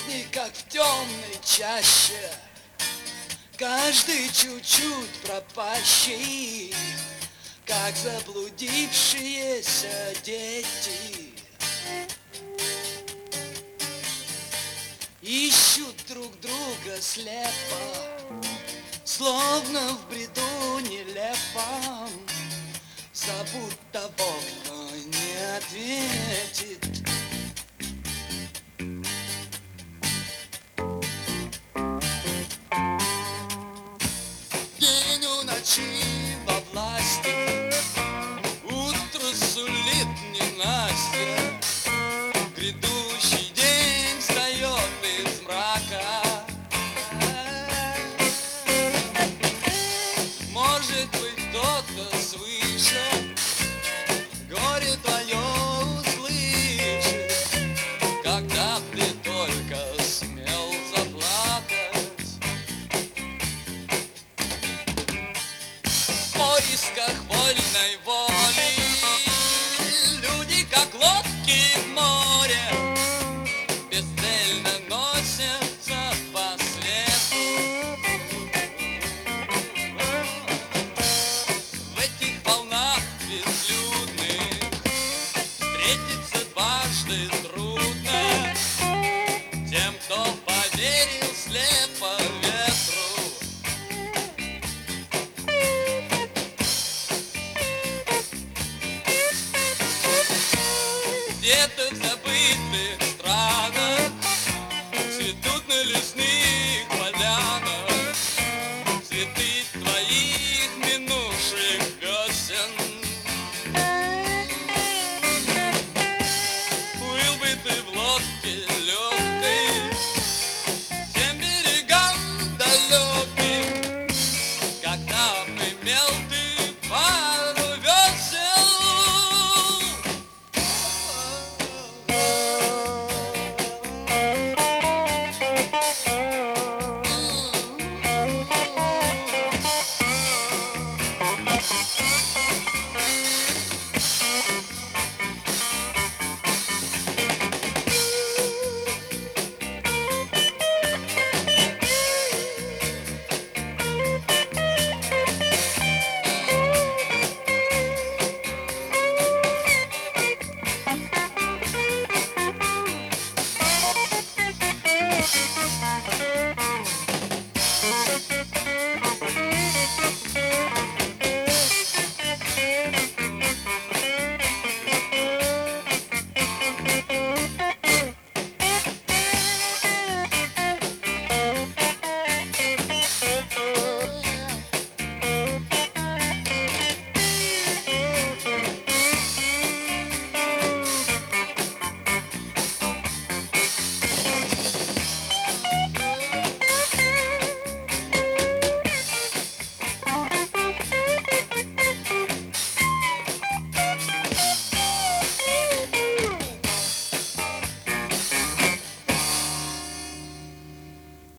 жизни, как в темной чаще, каждый чуть-чуть пропащий, как заблудившиеся дети. Ищут друг друга слепо, словно в бреду нелепом, зовут того, кто не ответит. День у ночи во власти, утро сулит ненастье, грядущий день встает из мрака. Может быть, кто-то свыше